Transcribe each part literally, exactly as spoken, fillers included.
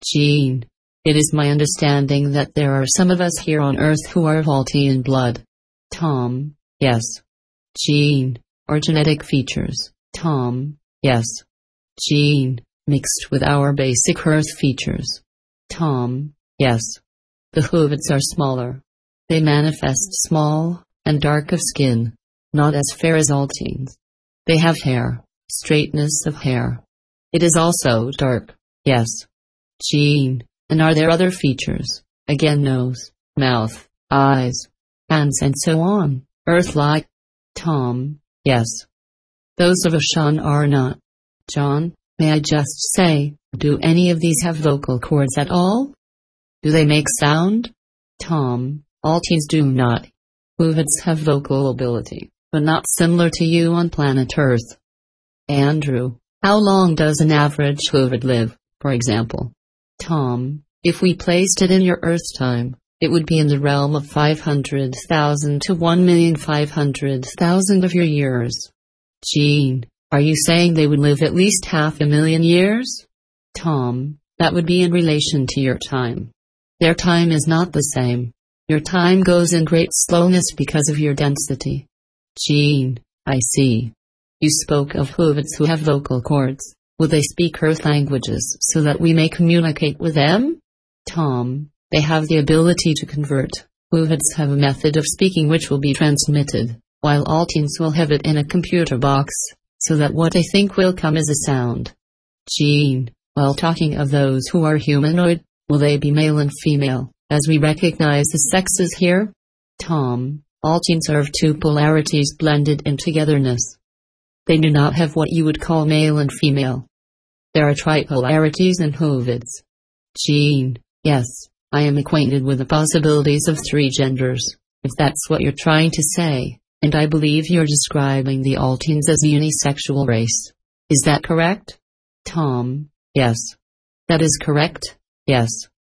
Jean. It is my understanding that there are some of us here on Earth who are Vaulty in blood. Tom. Yes. Jean. Or genetic features. Tom. Yes. Jean. Mixed with our basic Earth features. Tom. Yes. The Hoovids are smaller. They manifest small, and dark of skin, not as fair as Altines. They have hair, straightness of hair. It is also dark, yes. Jean. And are there other features, again nose, mouth, eyes, hands and so on, Earth-like? Tom. Yes. Those of Ashan are not. John, may I just say, do any of these have vocal cords at all? Do they make sound? Tom. Altines do not. Hoovids have vocal ability, but not similar to you on planet Earth. Andrew. How long does an average Hoovid live, for example? Tom. If we placed it in your Earth's time, it would be in the realm of five hundred thousand to one million five hundred thousand of your years. Jean. Are you saying they would live at least half a million years? Tom. That would be in relation to your time. Their time is not the same. Your time goes in great slowness because of your density. Jean. I see. You spoke of Hoovids who have vocal cords. Will they speak Earth languages so that we may communicate with them? Tom. They have the ability to convert. Hoovids have a method of speaking which will be transmitted, while Altines will have it in a computer box, so that what they think will come is a sound. Jean. While talking of those who are humanoid, will they be male and female, as we recognize the sexes here? Tom. Altines are of two polarities blended in togetherness. They do not have what you would call male and female. There are tripolarities in Hoovids. Jean. Yes, I am acquainted with the possibilities of three genders, if that's what you're trying to say, and I believe you're describing the Altines as a unisexual race. Is that correct? Tom. Yes. That is correct, yes.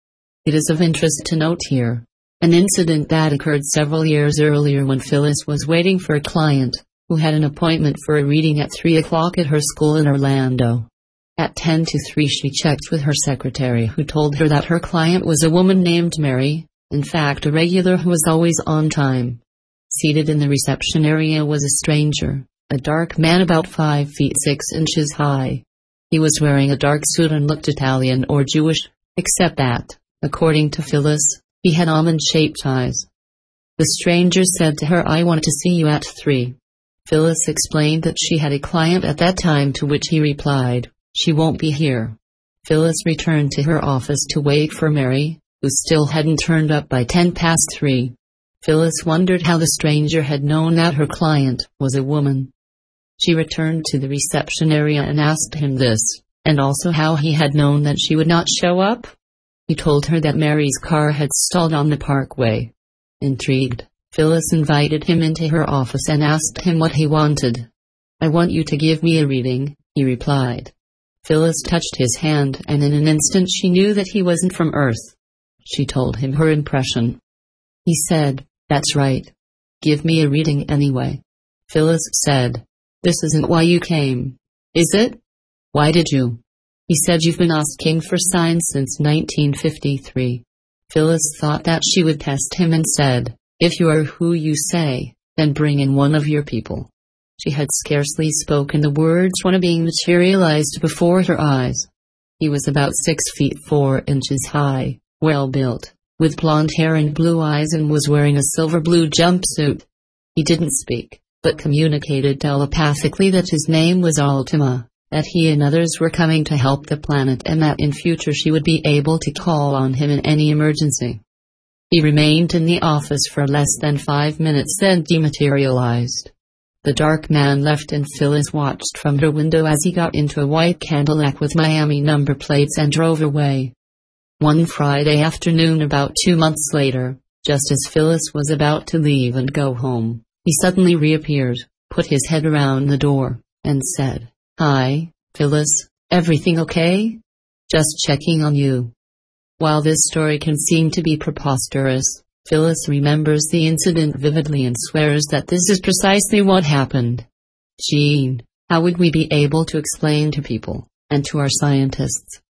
It is of interest to note here an incident that occurred several years earlier when Phyllis was waiting for a client who had an appointment for a reading at three o'clock at her school in Orlando. At ten to three she checked with her secretary, who told her that her client was a woman named Mary, in fact a regular who was always on time. Seated in the reception area was a stranger, a dark man about five feet six inches high. He was wearing a dark suit and looked Italian or Jewish, except that, according to Phyllis, he had almond-shaped eyes. The stranger said to her, "I want to see you at three." Phyllis explained that she had a client at that time, to which he replied, "She won't be here." Phyllis returned to her office to wait for Mary, who still hadn't turned up by ten past three. Phyllis wondered how the stranger had known that her client was a woman. She returned to the reception area and asked him this, and also how he had known that she would not show up. He told her that Mary's car had stalled on the parkway. Intrigued, Phyllis invited him into her office and asked him what he wanted. "I want you to give me a reading," he replied. Phyllis touched his hand, and in an instant she knew that he wasn't from Earth. She told him her impression. He said, "That's right. Give me a reading anyway." Phyllis said, "This isn't why you came, is it? Why did you?" He said, "You've been asking for signs since nineteen fifty-three. Phyllis thought that she would test him and said, "If you are who you say, then bring in one of your people." She had scarcely spoken the words when a being materialized before her eyes. He was about six feet four inches high, well built, with blonde hair and blue eyes, and was wearing a silver blue jumpsuit. He didn't speak, but communicated telepathically that his name was Ultima, that he and others were coming to help the planet, and that in future she would be able to call on him in any emergency. He remained in the office for less than five minutes, then dematerialized. The dark man left, and Phyllis watched from her window as he got into a white Cadillac with Miami number plates and drove away. One Friday afternoon about two months later, just as Phyllis was about to leave and go home, he suddenly reappeared, put his head around the door, and said, "Hi, Phyllis, everything okay? Just checking on you." While this story can seem to be preposterous, Phyllis remembers the incident vividly and swears that this is precisely what happened. Jean, how would we be able to explain to people, and to our scientists,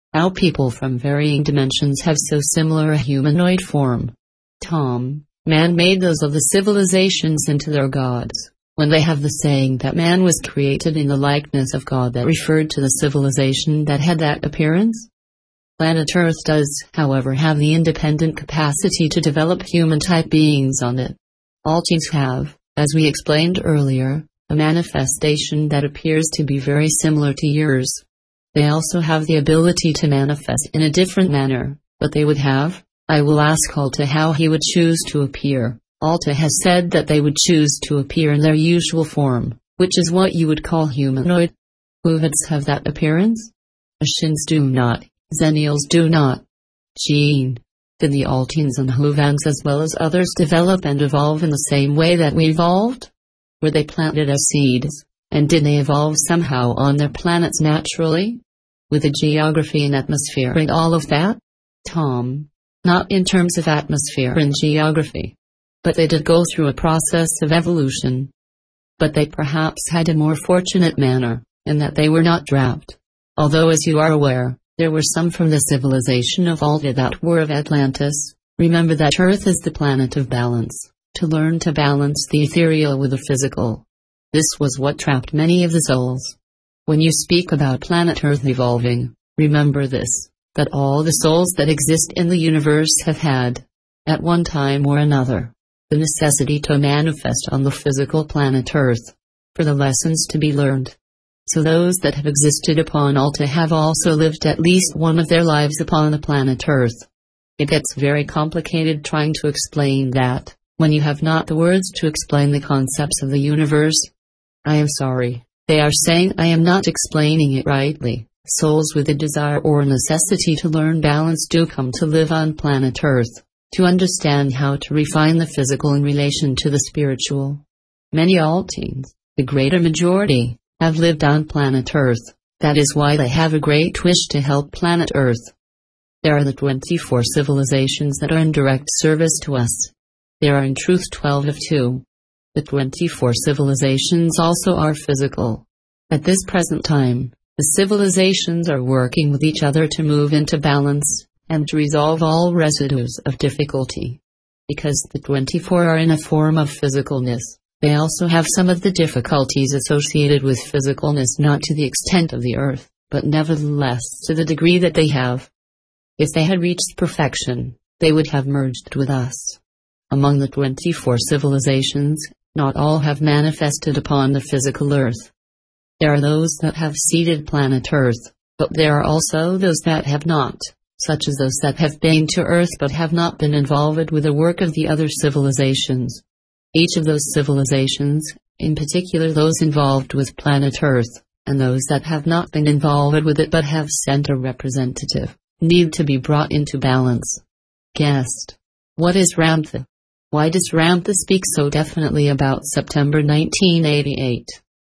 How people from varying dimensions have so similar a humanoid form. Tom, man made those of the civilizations into their gods, when they have the saying that man was created in the likeness of God that referred to the civilization that had that appearance? Planet Earth does, however, have the independent capacity to develop human-type beings on it. All genes have, as we explained earlier, a manifestation that appears to be very similar to yours. They also have the ability to manifest in a different manner, but they would have. I will ask Alta how he would choose to appear. Alta has said that they would choose to appear in their usual form, which is what you would call humanoid. Hoovids have that appearance? Ashins do not, Xennials do not. Gene. Did the Altians and Hoovans as well as others develop and evolve in the same way that we evolved? Were they planted as seeds, and did they evolve somehow on their planets naturally? With the geography and atmosphere and all of that? Tom. Not in terms of atmosphere and geography. But they did go through a process of evolution. But they perhaps had a more fortunate manner, in that they were not trapped. Although, as you are aware, there were some from the civilization of Alta that were of Atlantis. Remember that Earth is the planet of balance, to learn to balance the ethereal with the physical. This was what trapped many of the souls. When you speak about planet Earth evolving, remember this, that all the souls that exist in the universe have had, at one time or another, the necessity to manifest on the physical planet Earth, for the lessons to be learned. So those that have existed upon Alta have also lived at least one of their lives upon the planet Earth. It gets very complicated trying to explain that, when you have not the words to explain the concepts of the universe. I am sorry, they are saying I am not explaining it rightly. Souls with a desire or necessity to learn balance do come to live on planet Earth, to understand how to refine the physical in relation to the spiritual. Many Altians, the greater majority, have lived on planet Earth. That is why they have a great wish to help planet Earth. There are the twenty-four civilizations that are in direct service to us. There are in truth twelve of two. The twenty-four civilizations also are physical. At this present time, the civilizations are working with each other to move into balance, and to resolve all residues of difficulty. Because the twenty-four are in a form of physicalness, they also have some of the difficulties associated with physicalness, not to the extent of the Earth, but nevertheless to the degree that they have. If they had reached perfection, they would have merged with us. Among the twenty-four civilizations, not all have manifested upon the physical Earth. There are those that have seeded planet Earth, but there are also those that have not, such as those that have been to Earth but have not been involved with the work of the other civilizations. Each of those civilizations, in particular those involved with planet Earth, and those that have not been involved with it but have sent a representative, need to be brought into balance. Guest. What is Ramtha? Why does Ramtha speak so definitely about September nineteen eighty-eight?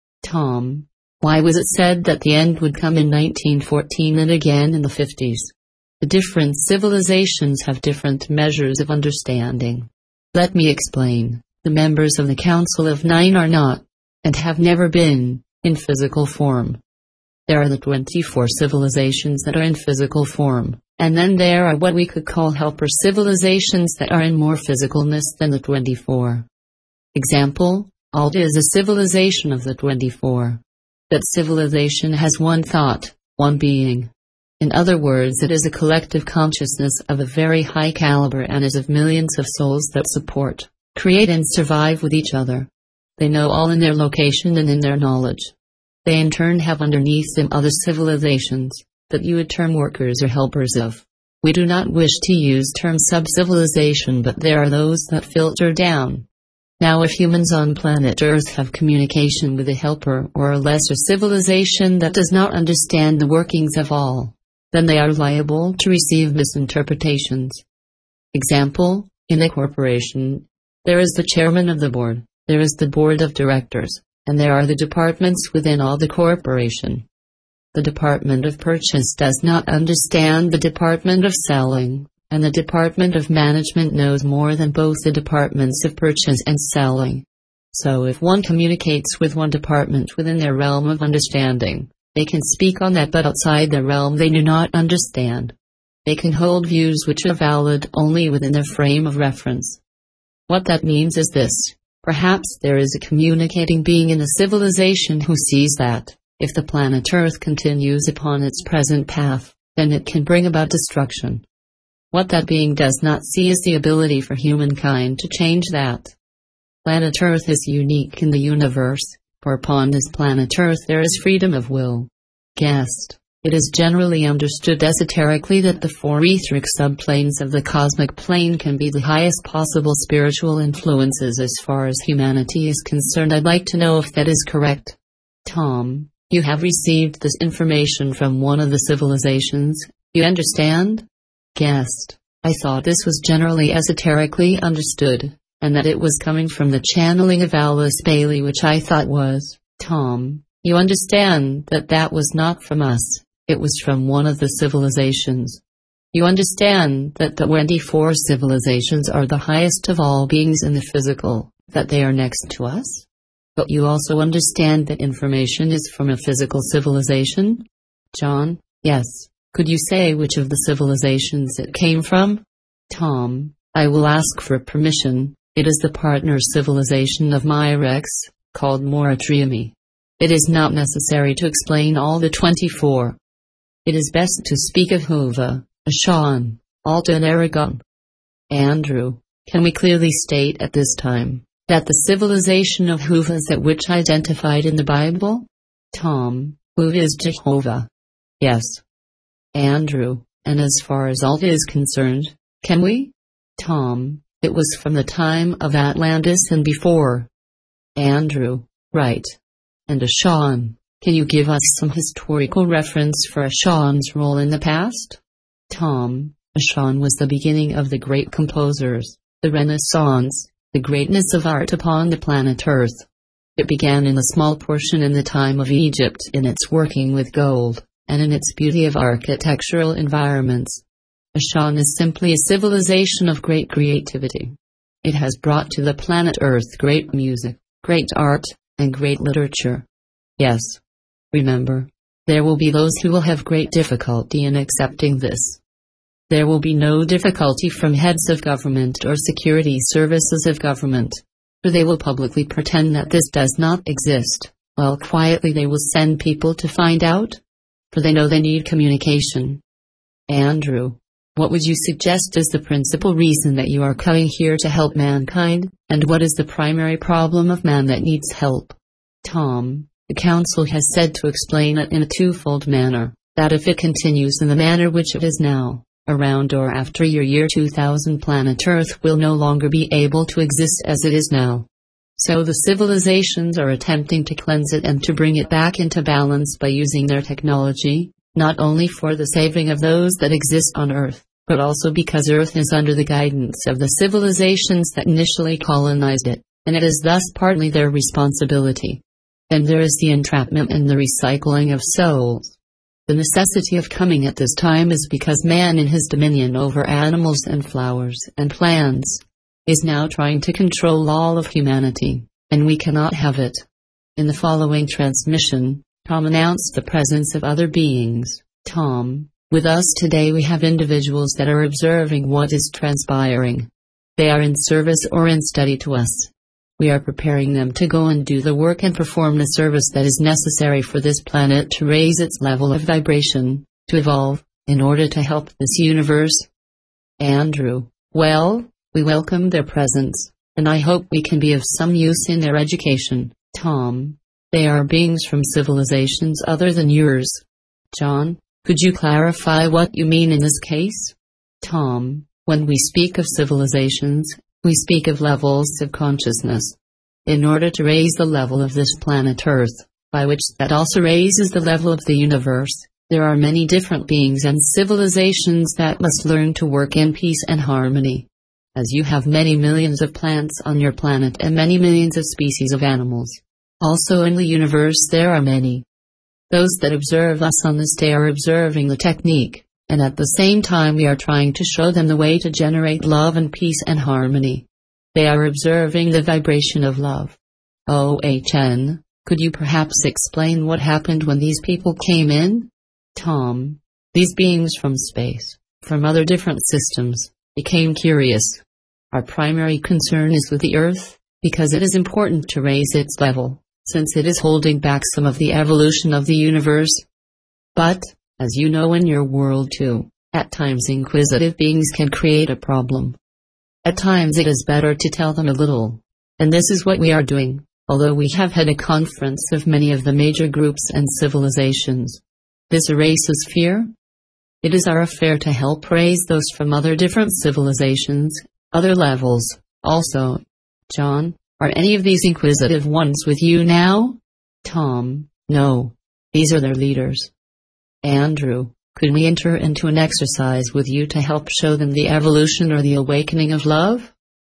Tom. Why was it said that the end would come in nineteen fourteen and again in the fifties? The different civilizations have different measures of understanding. Let me explain. The members of the Council of Nine are not, and have never been, in physical form. There are the twenty-four civilizations that are in physical form, and then there are what we could call helper civilizations that are in more physicalness than the twenty-four. Example, Alta is a civilization of the twenty-four. That civilization has one thought, one being. In other words, it is a collective consciousness of a very high caliber and is of millions of souls that support, create and survive with each other. They know all in their location and in their knowledge. They in turn have underneath them other civilizations, that you would term workers or helpers of. We do not wish to use term sub-civilization, but there are those that filter down. Now if humans on planet Earth have communication with a helper or a lesser civilization that does not understand the workings of all, then they are liable to receive misinterpretations. Example, in a corporation, there is the chairman of the board, there is the board of directors, and there are the departments within all the corporation. The department of purchase does not understand the department of selling, and the department of management knows more than both the departments of purchase and selling. So if one communicates with one department within their realm of understanding, They can speak on that, but outside their realm they do not understand. They can hold views which are valid only within their frame of reference. What that means is this: perhaps there is a communicating being in the civilization who sees that, if the planet Earth continues upon its present path, then it can bring about destruction. What that being does not see is the ability for humankind to change that. Planet Earth is unique in the universe, for upon this planet Earth there is freedom of will. Guest. It is generally understood esoterically that the four etheric subplanes of the cosmic plane can be the highest possible spiritual influences as far as humanity is concerned. I'd like to know if that is correct. Tom, you have received this information from one of the civilizations, you understand? Guest. I thought this was generally esoterically understood, and that it was coming from the channeling of Alice Bailey, which I thought was. Tom, you understand that that was not from us. It was from one of the civilizations. You understand that the twenty-four civilizations are the highest of all beings in the physical, that they are next to us? But you also understand that information is from a physical civilization? John, yes. Could you say which of the civilizations it came from? Tom, I will ask for permission. It is the partner civilization of Myrex, called Moratriumi. It is not necessary to explain all the twenty-four. It is best to speak of Hova, Ashan, Alta and Aragon. Andrew, can we clearly state at this time that the civilization of Hova is that which identified in the Bible? Tom, Hova is Jehovah. Yes. Andrew, and as far as Alta is concerned, can we? Tom, it was from the time of Atlantis and before. Andrew, right. And Ashan, can you give us some historical reference for Ashan's role in the past? Tom, Ashan was the beginning of the great composers, the Renaissance, the greatness of art upon the planet Earth. It began in a small portion in the time of Egypt in its working with gold, and in its beauty of architectural environments. Ashan is simply a civilization of great creativity. It has brought to the planet Earth great music, great art, and great literature. Yes. Remember, there will be those who will have great difficulty in accepting this. There will be no difficulty from heads of government or security services of government, for they will publicly pretend that this does not exist, while quietly they will send people to find out, for they know they need communication. Andrew, what would you suggest is the principal reason that you are coming here to help mankind, and what is the primary problem of man that needs help? Tom, the Council has said to explain it in a twofold manner, that if it continues in the manner which it is now, around or after your year two thousand planet Earth will no longer be able to exist as it is now. So the civilizations are attempting to cleanse it and to bring it back into balance by using their technology, not only for the saving of those that exist on Earth, but also because Earth is under the guidance of the civilizations that initially colonized it, and it is thus partly their responsibility. Then there is the entrapment and the recycling of souls. The necessity of coming at this time is because man in his dominion over animals and flowers and plants is now trying to control all of humanity, and we cannot have it. In the following transmission, Tom announced the presence of other beings. Tom, with us today we have individuals that are observing what is transpiring. They are in service or in study to us. We are preparing them to go and do the work and perform the service that is necessary for this planet to raise its level of vibration, to evolve, in order to help this universe. Andrew, well, we welcome their presence, and I hope we can be of some use in their education. Tom, they are beings from civilizations other than yours. John, could you clarify what you mean in this case? Tom, when we speak of civilizations, we speak of levels of consciousness. In order to raise the level of this planet Earth, by which that also raises the level of the universe, there are many different beings and civilizations that must learn to work in peace and harmony. As you have many millions of plants on your planet and many millions of species of animals. Also in the universe there are many. Those that observe us on this day are observing the technique, and at the same time we are trying to show them the way to generate love and peace and harmony. They are observing the vibration of love. O H N, Could you perhaps explain what happened when these people came in? Tom. These beings from space, from other different systems, became curious. Our primary concern is with the Earth, because it is important to raise its level, since it is holding back some of the evolution of the universe. But, as you know in your world too, at times inquisitive beings can create a problem. At times it is better to tell them a little. And this is what we are doing, although we have had a conference of many of the major groups and civilizations. This erases fear. It is our affair to help raise those from other different civilizations, other levels, also. John, are any of these inquisitive ones with you now? Tom, no. These are their leaders. Andrew, could we enter into an exercise with you to help show them the evolution or the awakening of love?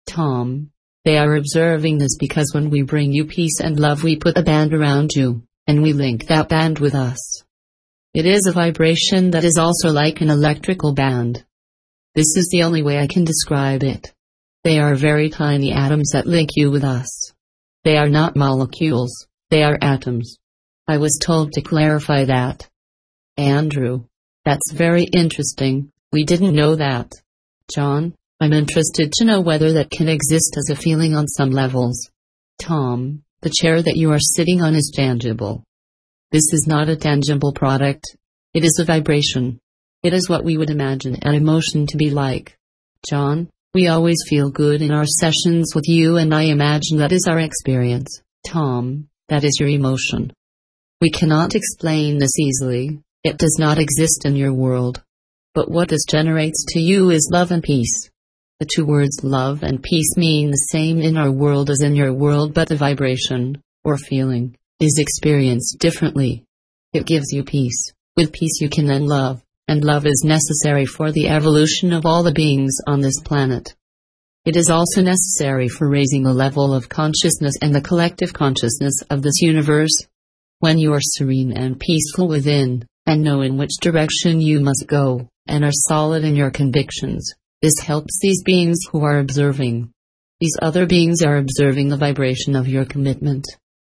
Tom, they are observing this because when we bring you peace and love we put a band around you, and we link that band with us. It is a vibration that is also like an electrical band. This is the only way I can describe it. They are very tiny atoms that link you with us. They are not molecules, they are atoms. I was told to clarify that. Andrew, that's very interesting, we didn't know that. John, I'm interested to know whether that can exist as a feeling on some levels. Tom, the chair that you are sitting on is tangible. This is not a tangible product. It is a vibration. It is what we would imagine an emotion to be like. John, we always feel good in our sessions with you and I imagine that is our experience. Tom, that is your emotion. We cannot explain this easily. It does not exist in your world. But what this generates to you is love and peace. The two words love and peace mean the same in our world as in your world, but the vibration, or feeling, is experienced differently. It gives you peace. With peace you can then love, and love is necessary for the evolution of all the beings on this planet. It is also necessary for raising the level of consciousness and the collective consciousness of this universe. When you are serene and peaceful within, and know in which direction you must go, and are solid in your convictions, this helps these beings who are observing. These other beings are observing the vibration of your commitment.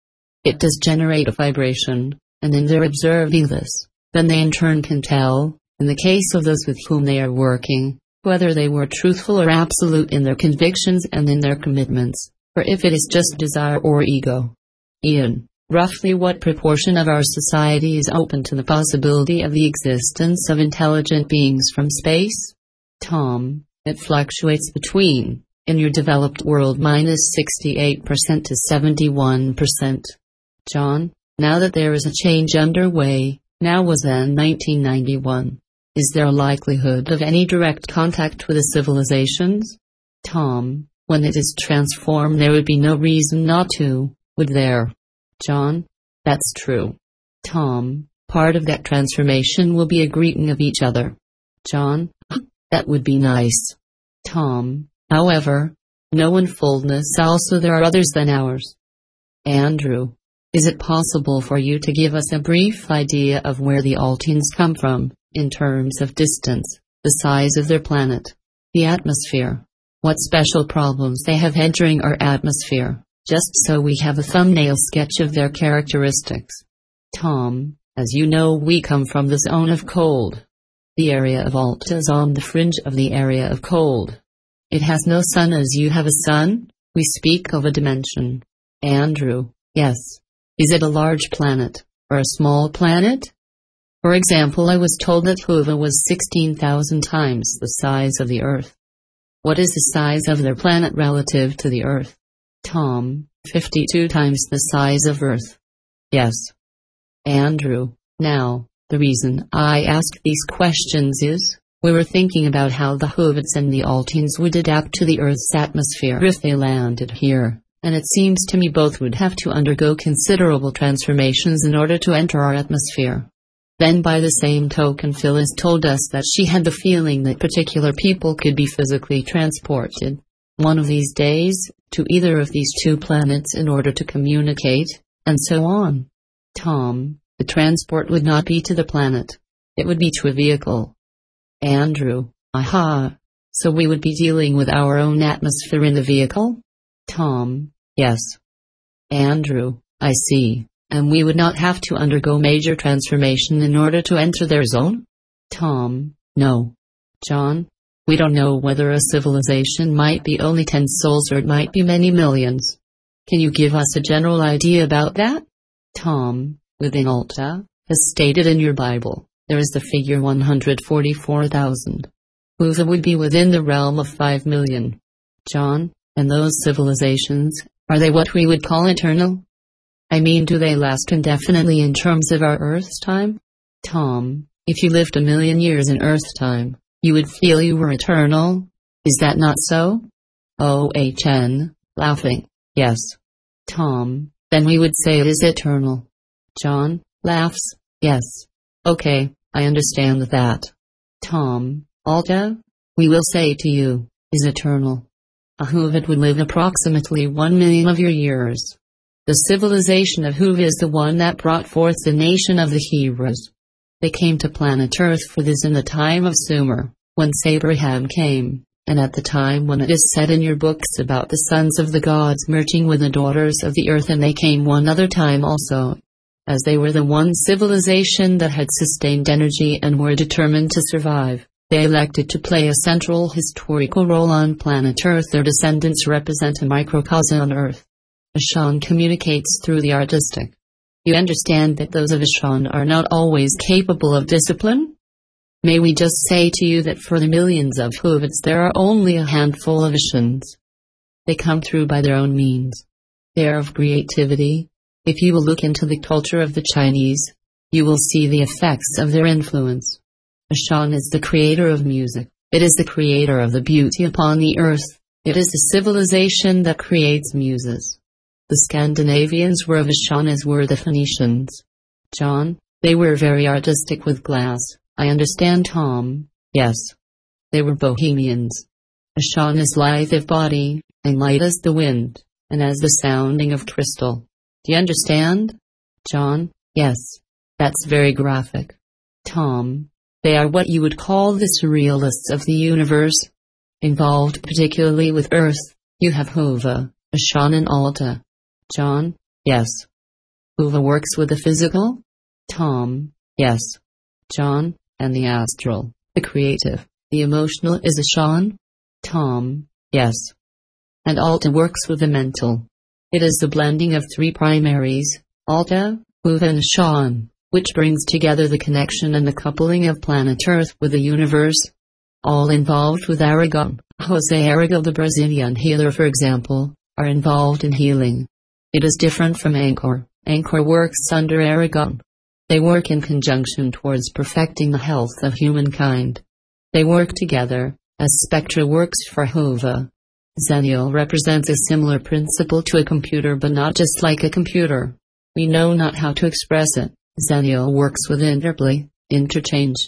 It does generate a vibration, and in their observing this, then they in turn can tell, in the case of those with whom they are working, whether they were truthful or absolute in their convictions and in their commitments, or if it is just desire or ego. Ian, roughly what proportion of our society is open to the possibility of the existence of intelligent beings from space? Tom, it fluctuates between, in your developed world, minus sixty-eight percent to seventy-one percent. John, now that there is a change underway, now was then nineteen ninety-one. Is there a likelihood of any direct contact with the civilizations? Tom, when it is transformed there would be no reason not to, would there? John, that's true. Tom, part of that transformation will be a greeting of each other. John, that would be nice. Tom, however, no unfoldness also there are others than ours. Andrew, is it possible for you to give us a brief idea of where the Altians come from, in terms of distance, the size of their planet, the atmosphere, what special problems they have entering our atmosphere, just so we have a thumbnail sketch of their characteristics? Tom, as you know we come from the zone of cold. The area of Alta is on the fringe of the area of cold. It has no sun as you have a sun. We speak of a dimension. Andrew, yes. Is it a large planet, or a small planet? For example, I was told that Huva was sixteen thousand times the size of the Earth. What is the size of their planet relative to the Earth? Tom, fifty-two times the size of Earth. Yes. Andrew, now, the reason I ask these questions is, we were thinking about how the Huvits and the Altians would adapt to the Earth's atmosphere if they landed here, and it seems to me both would have to undergo considerable transformations in order to enter our atmosphere. Then by the same token Phyllis told us that she had the feeling that particular people could be physically transported, one of these days, to either of these two planets in order to communicate, and so on. Tom, the transport would not be to the planet. It would be to a vehicle. Andrew, aha. So we would be dealing with our own atmosphere in the vehicle? Tom, yes. Andrew, I see. and we would not have to undergo major transformation in order to enter their zone? Tom: No. John: We don't know whether a civilization might be only ten souls or it might be many millions. Can you give us a general idea about that? Tom: Within Alta, as stated in your Bible, there is the figure one hundred forty-four thousand. Huva would be within the realm of five million. John: And those civilizations, are they what we would call eternal? I mean, do they last indefinitely in terms of our Earth's time? Tom: If you lived a million years in Earth's time, you would feel you were eternal. Is that not so? O H N, laughing: Yes. Tom: Then we would say it is eternal. John laughs: Yes. Okay, I understand that. Tom: Alta, we will say to you, is eternal. A Huvid would live approximately one million of your years. The civilization of Huva is the one that brought forth the nation of the Hebrews. They came to planet Earth for this in the time of Sumer, whence Abraham came, and at the time when it is said in your books about the sons of the gods merging with the daughters of the earth, and they came one other time also. As they were the one civilization that had sustained energy and were determined to survive, they elected to play a central historical role on planet Earth. Their descendants represent a microcosm on Earth. Ashan communicates through the artistic. You understand that those of Ashan are not always capable of discipline? May we just say to you that for the millions of Huvids there are only a handful of Ashans. They come through by their own means. They are of creativity. If you will look into the culture of the Chinese, you will see the effects of their influence. Ashan is the creator of music. It is the creator of the beauty upon the earth. It is the civilization that creates muses. The Scandinavians were of Ashan, as were the Phoenicians. John: They were very artistic with glass. I understand. Tom: Yes. They were Bohemians. Ashan is lithe of body, and light as the wind, and as the sounding of crystal. Do you understand? John: Yes. That's very graphic. Tom: They are what you would call the surrealists of the universe. Involved particularly with Earth, you have Huva, Ashan and Alta. John: Yes. Huva works with the physical? Tom: Yes. John: And the astral, the creative, the emotional is Ashan? Tom: Yes. And Alta works with the mental. It is the blending of three primaries, Alta, Huva and Ashan, which brings together the connection and the coupling of planet Earth with the universe. All involved with Aragon. Jose Aragon, the Brazilian healer for example, are involved in healing. It is different from Angkor. Angkor works under Aragon. They work in conjunction towards perfecting the health of humankind. They work together, as Spectra works for Huva. Zenial represents a similar principle to a computer, but not just like a computer. We know not how to express it. Zenial works with interplay, interchange.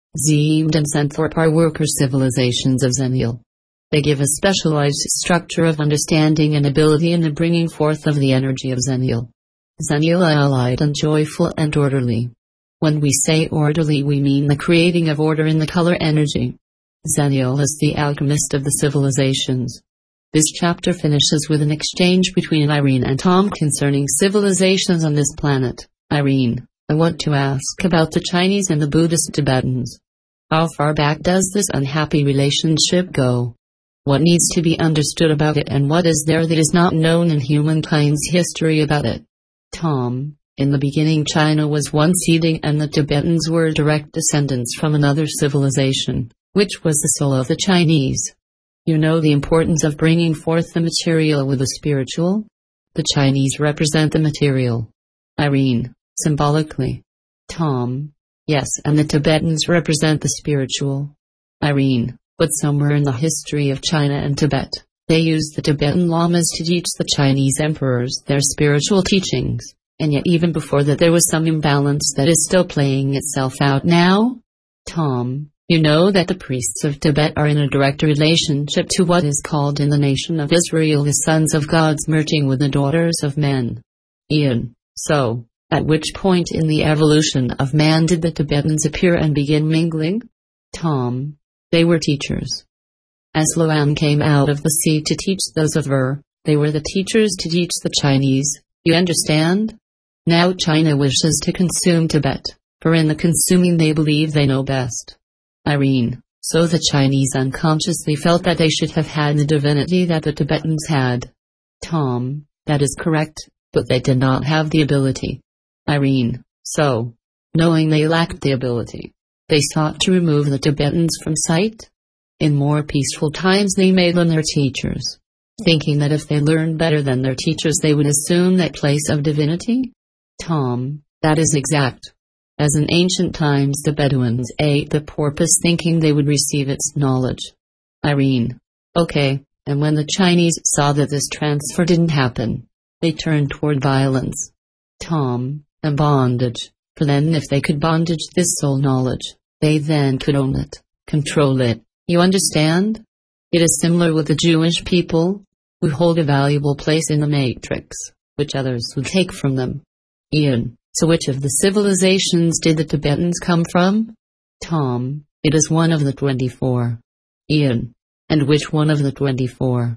Zeemd and Zenthorpe are worker civilizations of Zenial. They give a specialized structure of understanding and ability in the bringing forth of the energy of Zenial. Zenial are allied and joyful and orderly. When we say orderly, we mean the creating of order in the color energy. Zenial is the alchemist of the civilizations. This chapter finishes with an exchange between Irene and Tom concerning civilizations on this planet. Irene: I want to ask about the Chinese and the Buddhist Tibetans. How far back does this unhappy relationship go? What needs to be understood about it, and what is there that is not known in humankind's history about it? Tom: In the beginning China was one seeding, and the Tibetans were direct descendants from another civilization, which was the soul of the Chinese. You know the importance of bringing forth the material with the spiritual? The Chinese represent the material. Irene: Symbolically. Tom: Yes, and the Tibetans represent the spiritual. Irene: But somewhere in the history of China and Tibet, they used the Tibetan lamas to teach the Chinese emperors their spiritual teachings, and yet even before that there was some imbalance that is still playing itself out now? Tom: You know that the priests of Tibet are in a direct relationship to what is called in the nation of Israel the sons of gods merging with the daughters of men. Ian: So, at which point in the evolution of man did the Tibetans appear and begin mingling? Tom: They were teachers. As Luan came out of the sea to teach those of Ur, they were the teachers to teach the Chinese, you understand? Now China wishes to consume Tibet, for in the consuming they believe they know best. Irene, so the Chinese unconsciously felt that they should have had the divinity that the Tibetans had. Tom, that is correct, but they did not have the ability. Irene, so, knowing they lacked the ability, they sought to remove the Tibetans from sight. In more peaceful times they made them their teachers, thinking that if they learned better than their teachers they would assume that place of divinity. Tom, that is exact. As in ancient times the Bedouins ate the porpoise thinking they would receive its knowledge. Irene, okay, and when the Chinese saw that this transfer didn't happen, they turned toward violence. Tom, and bondage, for then if they could bondage this soul knowledge, they then could own it, control it, you understand? It is similar with the Jewish people, who hold a valuable place in the matrix, which others would take from them. Ian, so which of the civilizations did the Tibetans come from? Tom, it is one of the twenty-four. Ian, and which one of the twenty-four?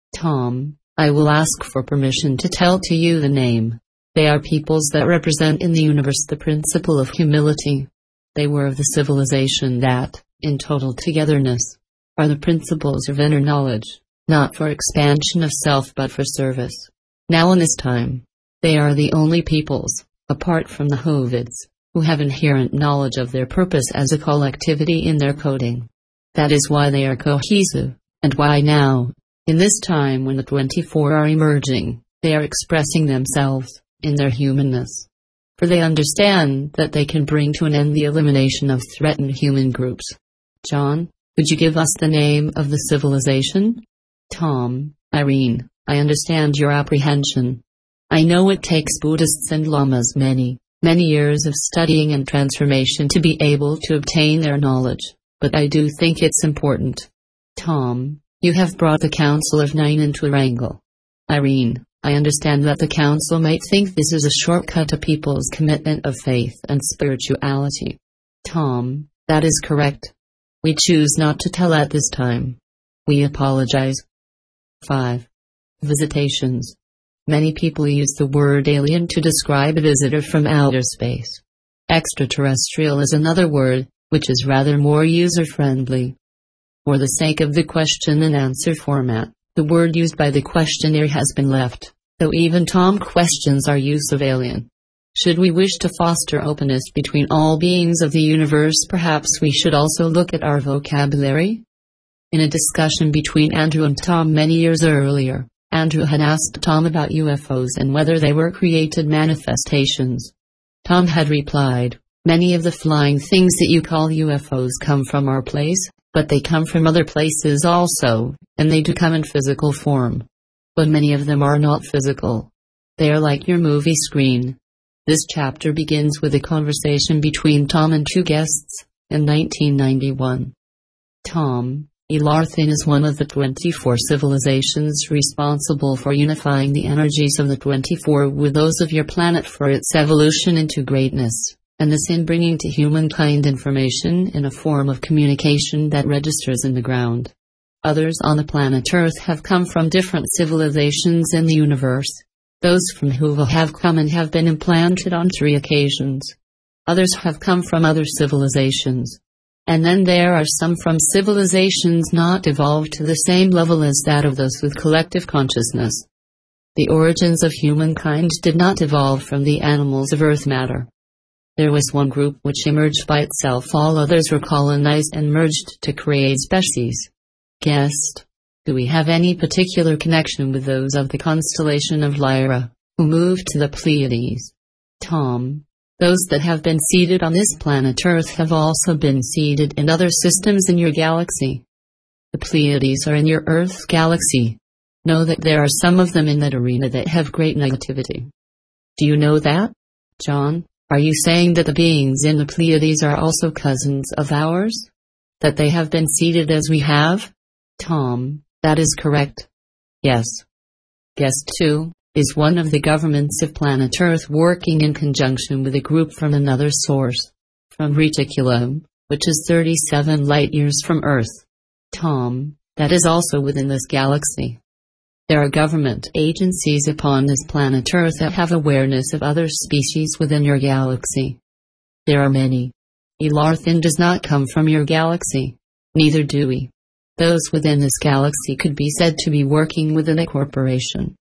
Tom, I will ask for permission to tell to you the name. They are peoples that represent in the universe the principle of humility. They were of the civilization that, in total togetherness, are the principles of inner knowledge, not for expansion of self but for service. Now in this time, they are the only peoples, apart from the Hovids, who have inherent knowledge of their purpose as a collectivity in their coding. That is why they are cohesive, and why now, in this time when the twenty-four are emerging, they are expressing themselves in their humanness. For they understand that they can bring to an end the elimination of threatened human groups. John, would you give us the name of the civilization? Tom, Irene, I understand your apprehension. I know it takes Buddhists and Lamas many, many years of studying and transformation to be able to obtain their knowledge, but I do think it's important. Tom, you have brought the Council of Nine into a wrangle. Irene, I understand that the Council might think this is a shortcut to people's commitment of faith and spirituality. Tom, that is correct. We choose not to tell at this time. We apologize. five. Visitations. Many people use the word alien to describe a visitor from outer space. Extraterrestrial is another word, which is rather more user-friendly. For the sake of the question and answer format, the word used by the questionnaire has been left, though even Tom questions our use of alien. Should we wish to foster openness between all beings of the universe, perhaps we should also look at our vocabulary? In a discussion between Andrew and Tom many years earlier, Andrew had asked Tom about U F Os and whether they were created manifestations. Tom had replied, many of the flying things that you call U F Os come from our place, but they come from other places also, and they do come in physical form. But many of them are not physical. They are like your movie screen. This chapter begins with a conversation between Tom and two guests, in nineteen ninety-one. Tom, Elarthin is one of the twenty-four civilizations responsible for unifying the energies of the twenty-four with those of your planet for its evolution into greatness, and this in bringing to humankind information in a form of communication that registers in the ground. Others on the planet Earth have come from different civilizations in the universe. Those from Huva have come and have been implanted on three occasions. Others have come from other civilizations. And then there are some from civilizations not evolved to the same level as that of those with collective consciousness. The origins of humankind did not evolve from the animals of earth matter. There was one group which emerged by itself, all others were colonized and merged to create species. Guest, do we have any particular connection with those of the constellation of Lyra, who moved to the Pleiades? Tom, those that have been seeded on this planet Earth have also been seeded in other systems in your galaxy. The Pleiades are in your Earth galaxy. Know that there are some of them in that arena that have great negativity. Do you know that? John, are you saying that the beings in the Pleiades are also cousins of ours? That they have been seeded as we have? Tom, that is correct. Yes. Guest two is one of the governments of planet Earth working in conjunction with a group from another source, from Reticulum, which is thirty-seven light-years from Earth. Tom, that is also within this galaxy. There are government agencies upon this planet Earth that have awareness of other species within your galaxy. There are many. Elarthin does not come from your galaxy. Neither do we. Those within this galaxy could be said to be working within a corporation.